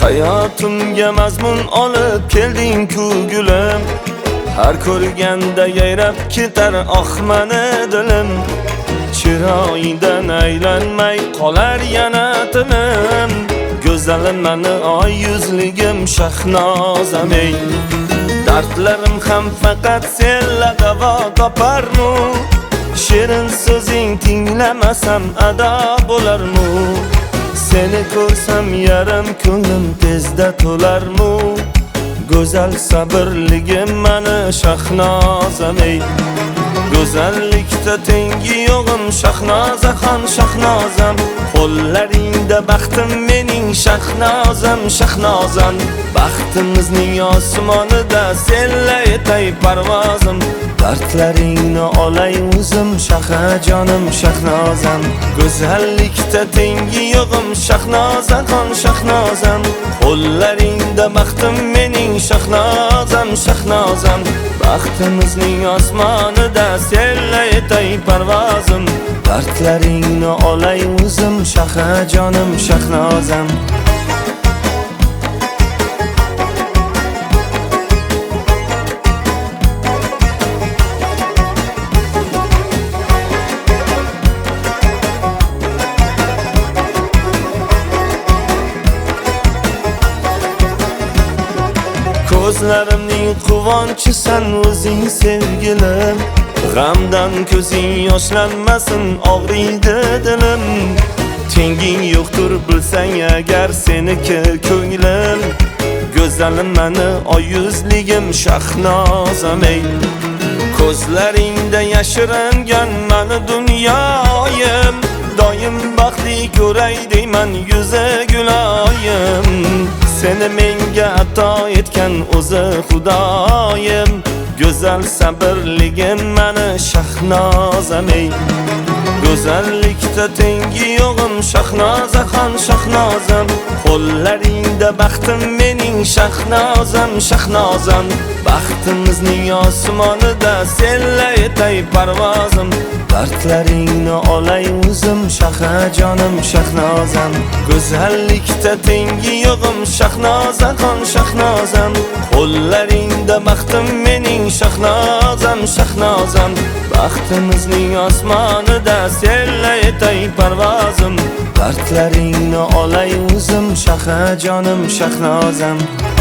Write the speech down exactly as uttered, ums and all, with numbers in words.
Hayotimga mazmun olib kelding-ku gulim, har ko'rganda yayrab ketar oh mani dilim. Chiroyidan aylanmay qolar yana tilim, go'zalim mani oy yuzligim Shahnozam ey. Dardlarim ham faqat senla davo toparmu, shirin so'zing tinglamasam ado bo'larmu. Seni ko'rsam yarim ko'nglim tezda to'larmu, go'zal sabrligim mani Shahnozam ey. Go'zallikda tengi yo'g'im Shahnozaxon Shahnozam, qo'llaringda baxtim mening Shahnozam Shahnozam. Baxtimizning osmonida senla etay parvozim, dardlaringni olay o'zim Shahajonim Shahnozam. Go'zallikda tengi yo'g'im Shahnozaxon Shahnozam, qo'llaringda baxtim mening Shahnozam Shahnozam. Baxtimizning osmonida senla etay parvozim, dardlaringni olay o'zim Shahajonim Shahnozam. Ko'zlarimning quvonchisan o'zing sevgilim, g'amdan ko'zing yoshlanmasin og'riydi dilim. Tenging yo'qdir bilsang agar seniki ko'nglim, go'zalim mani oy yuzligim Shahnozam ey. Ko'zlaringda yashirangan mani dunyoyim, doim baxtli ko'ray deyman yuzi guloyim. Seni menga ato etgan o'zi Xudoyim, go'zal sabrligim mani Shahnozam ey. Go'zallikda tengi yo'g'im Shahnozaxon Shahnozam, qo'llaringda baxtim mening Shahnozam Shahnozam. Baxtimizning osmonida senla etay parvozim, dardlaringni olay o'zim Shahajonim Shahnozam. Go'zallikda tengi yo'g'im Shahnozaxon Shahnozam, qo'llaringda baxtim mening Shahnozam Shahnozam. Baxtimizning osmonida senla etay parvozim, dardlaringni olay o'zim Shahajonim Shahnozam.